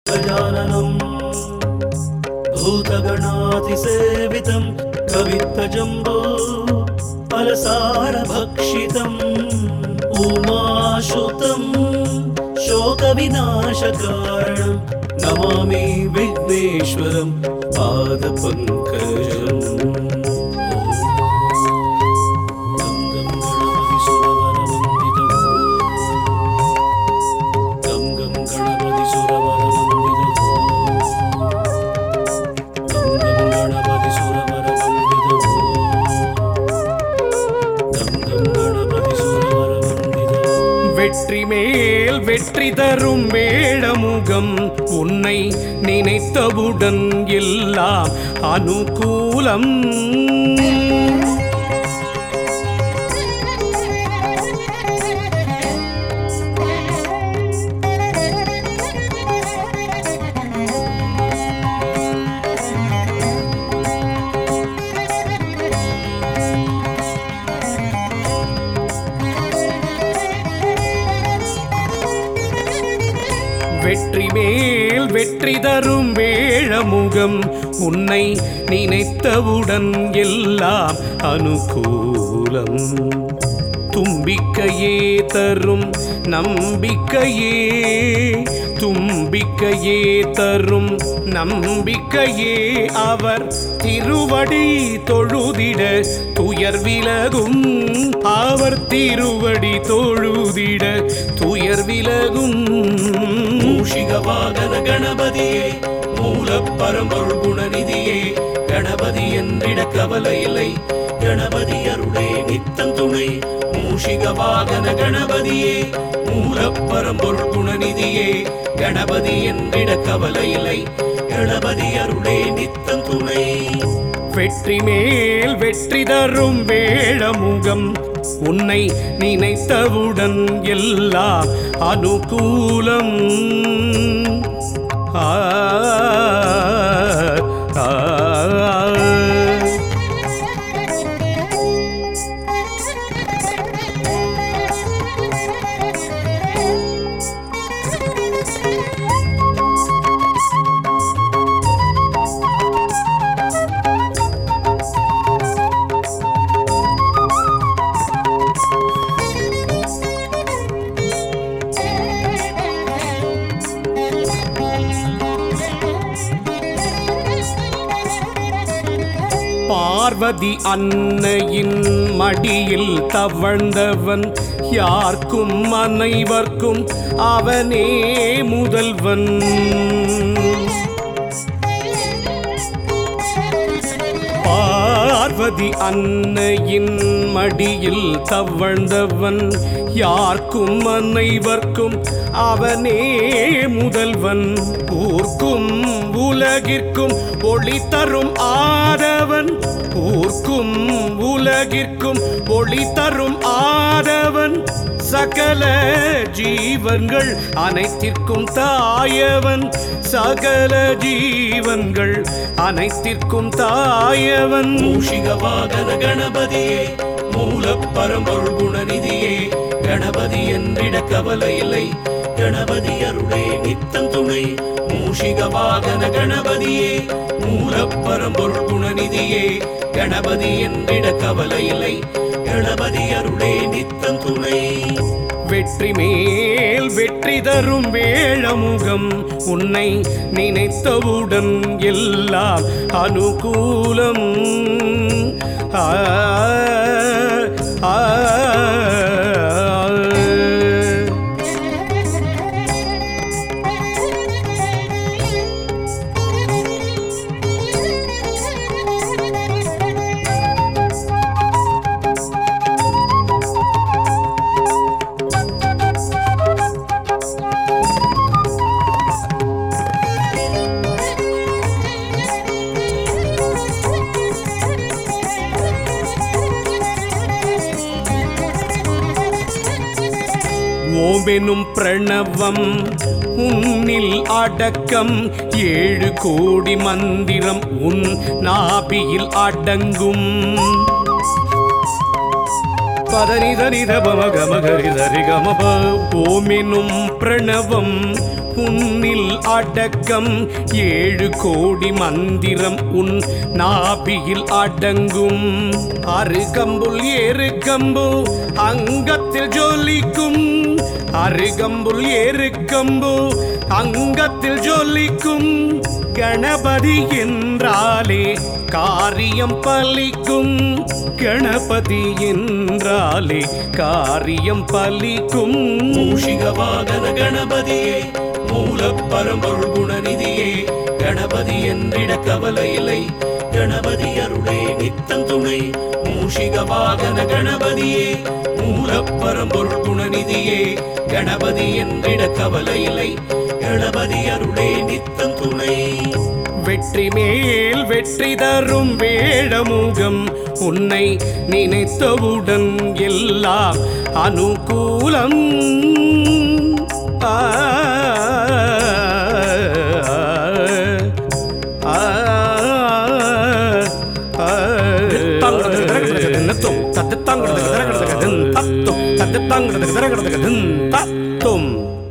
गजाननं भूतगणातिसेवितं कवित्तजम्बो फलसारभक्षितम् उमाश्रुतं शोकविनाशकारणं नमामि विघ्नेश्वरं पादपङ्कजम् வெற்றி மேல் வெற்றி தரும் வேழமுகம் உன்னை நினைத்தவுடன் எல்லாம் அனுகூலம். வெற்றி மேல் வெற்றி தரும் வேழமுகம் உன்னை நினைத்தவுடன் எல்லாம் அனுகூலம். தும்பிக்கையே தரும் நம்பிக்கையே, தும்பிக்கையே தரும் நம்பிக்கையே, அவர் திருவடி தொழுதிட துயர் விலகும். அவர் திருவடி தொழுதிட துயர் விலகும். மூஷிக வாகன கணபதியே, மூலப்பரம்பொருள் குணநிதியே, கணபதி என்றிட கவலை இல்லை, கணபதி அருளே நித்தம் துணை. மூஷிக வாகன கணபதியே, மூலப்பரம்பொருள் குணநிதியே, கணபதி என்றிட கவலை இல்லை, கணபதி அருளே நித்தம் துணை. வெற்றி மேல் வெற்றி தரும் வேழமுகம் உன்னை நினைத்தவுடன் எல்லாம் அனுகூலம். ஆ ஆ பார்வதி அன்னையின் மடியில் தவழ்ந்தவன் யார்க்கும் அனைவர்க்கும் அவனே முதல்வன். பார்வதி அன்னையின் மடியில் தவழ்ந்தவன் யார்க்கும் அனைவர்க்கும் அவனே முதல்வன். ஊர்க்கும் உலகிற்கும் ஒளி தரும் ஆதவன், ஊர்க்கும் உலகிற்கும் ஒளி தரும் ஆதவன். சகல ஜீவன்கள் அனைத்திற்கும் தாயவன், சகல ஜீவன்கள் அனைத்திற்கும் தாயவன். மூஷிக வாகன கணபதியே, மூலப்பரம்பொருள் குணநிதியே, கணபதி என்றிட கவலை இல்லை, கணபதி அருளே நித்தம் துணை. மூஷிக வாகன கணபதியே, மூலப்பரம்பொருள் குணநிதியே, கணபதி என்றிட கவலை இல்லை, கணபதி அருளே நித்தம் துணை. வெற்றி மேல் வெற்றி தரும் வேழமுகம் உன்னை நினைத்தவுடன் எல்லாம் அனுகூலம். ஆ ஆ ஓமெனும் பிரணவம் உன்னில் அடக்கம், 7 கோடி மந்திரம் உன் நாபியில் அடங்கும். பதனிதனித பமகமகரிதரிகமப. ஓமெனும் பிரணவம் உன்னில் அடக்கம் 7 கோடி மந்திரம் உன் நாபியில் அடங்கும் அருகம்புல் ஏறுகம்பு அங்கத்தில் ஜொலிக்கும் அருகம்புல் ஏறுகம்பு அங்கத்தில் ஜொலிக்கும் கணபதி என்றாலே காரியம் பலிக்கும் கணபதி என்றாலே காரியம் பலிக்கும் மூஷிக வாகன கணபதியே மூலப்பரம்பொருள் குணநிதியே கணபதி என்றிட கவலை இல்லை கணபதி அருளே நித்தம் துணை மூஷிக வாகன கணபதியே மூலப்பரம்பொருள் குணநிதியே கணபதி என்றிட கவலை இல்லை கணபதி அருளே நித்தம் துணை வெற்றி மேல் வெற்றி தரும் வேடமுகம் உன்னை நினைத்தவுடன் எல்லாம் அனுகூலம் தத்தும்